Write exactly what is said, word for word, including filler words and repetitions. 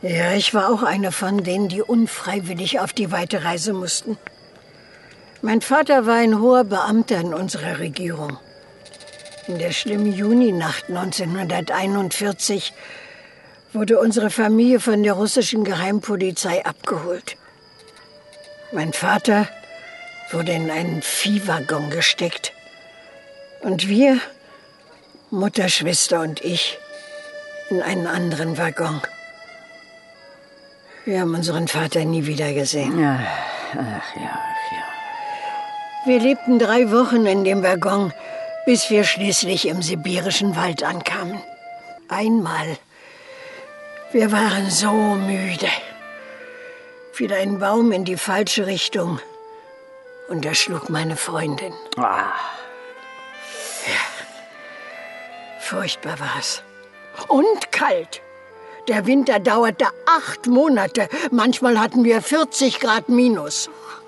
Ja, ich war auch eine von denen, die unfreiwillig auf die weite Reise mussten. Mein Vater war ein hoher Beamter in unserer Regierung. In der schlimmen Juninacht neunzehnhunderteinundvierzig wurde unsere Familie von der russischen Geheimpolizei abgeholt. Mein Vater wurde in einen Viehwaggon gesteckt. Und wir, Mutter, Schwester und ich, in einen anderen Waggon. Wir haben unseren Vater nie wieder gesehen. Ja, ach ja, ach ja. Wir lebten drei Wochen in dem Waggon, bis wir schließlich im sibirischen Wald ankamen. Einmal, wir waren so müde, fiel ein Baum in die falsche Richtung und erschlug meine Freundin. Ah. Ja, furchtbar war's. Und kalt. Der Winter dauerte acht Monate. Manchmal hatten wir vierzig Grad minus.